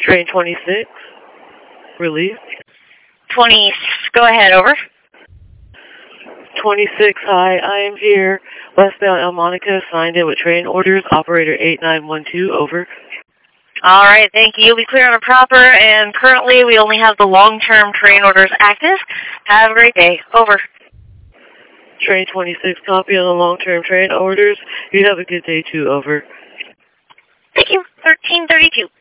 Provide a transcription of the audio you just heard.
Train 26, relief. 20, go ahead, over. 26, hi, I am here. Westbound El Monica, signed in with train orders, operator 8912, over. All right, thank you. You'll be clear on a proper, and currently we only have the long-term train orders active. Have a great day. Over. Train 26, copy on the long-term train orders. You have a good day, too, over. Thank you. 1332.